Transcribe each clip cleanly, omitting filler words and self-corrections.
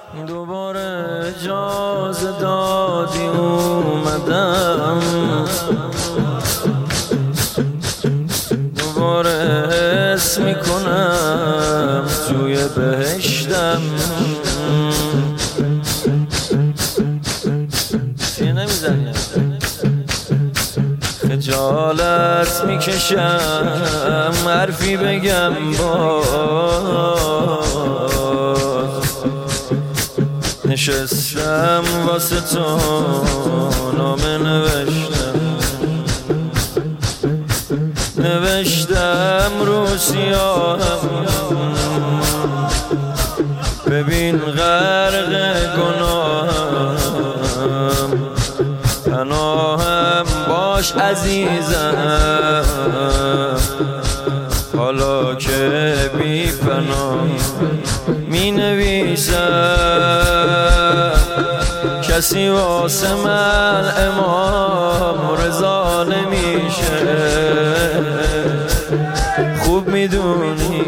دوباره اجازه دادی اومدم، دوباره حس میکنم توی بهشتم. چیه نمیزنی؟ خجالت میکشم حرفی بگم باز، نشستم واسه تو نامه نوشتم رو سیاهم، ببین غرق گناهم، پناهم باش عزیزم، حالا که بی پناه می نویسم، کسی واسه من امام رضا نمیشه، خوب میدونی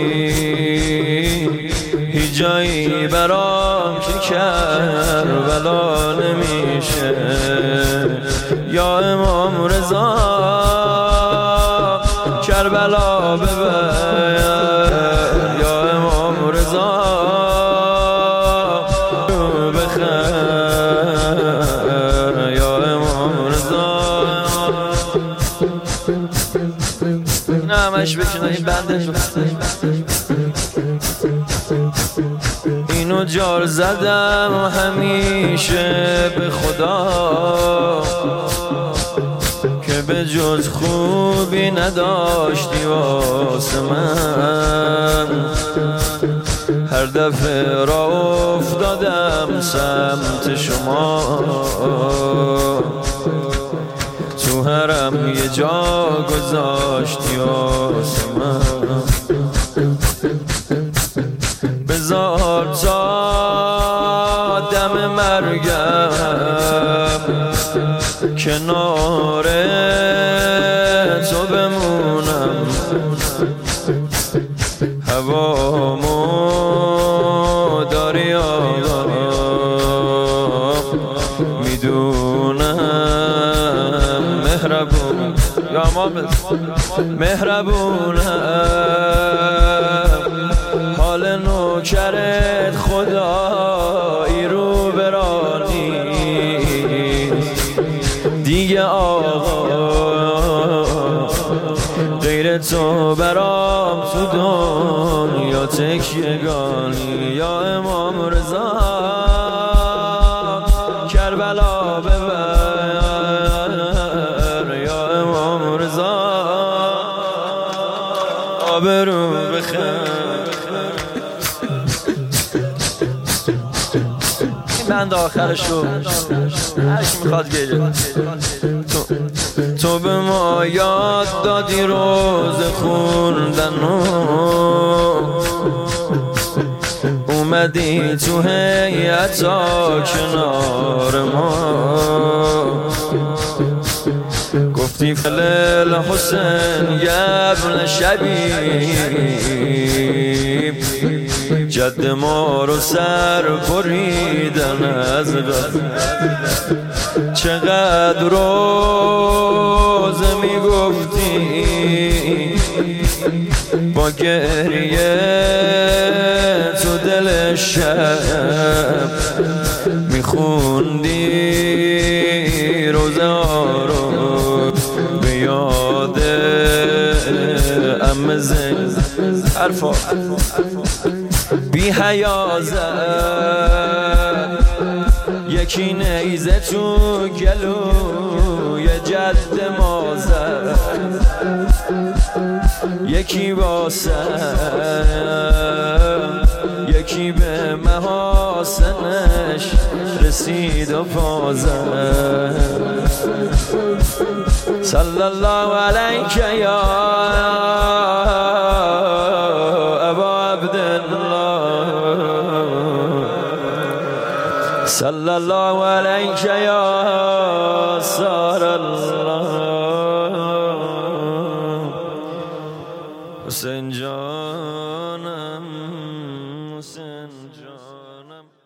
هیچ جایی برام که کربلا نمیشه. یا امام رضا کربلا ببر، یا امام رضا بخیر، یا امام رضا. نه همش بکنه این بنده اینو جار زدم همیشه به خدا که به جز خوبی نداشتی واسه من. هر دفعه را افتادم سمت شما، تو حرم یه جا گذاشتی واسه من. بذار تا دم مرگم کنار تو بمونم، هوامو داری آقا میدونم، مهربون یا مهربونم، حال نوکرت خدایی رو برانی دیگه آقا، غیر تو برام تو دنیا تکیه‌گانی. یا امام رضا کربلا ببر، یا امام رضا آبرو بخیر. این بند آخرشو هرکی میخواد گیره. تو به ما یاد دادی روز خوندن، اومدی تو هیئتا کنار ما، گفتی فلل حسین یبن شبیب، جد ما رو سر بریدن از غم. چقدر روز میگفتی با گریه تو دل شب، میخوندی روزه ها رو به یاد عمه زین حرفا بی حیا زد، یکی نیزه تو گلوی جد ما زد، یکی واسم یکی به محاسنش رسید و پازد. صلی الله علیک یا ابا عبدالله، صلی الله علیک یا سار الله. حسین جانم، حسین جانم.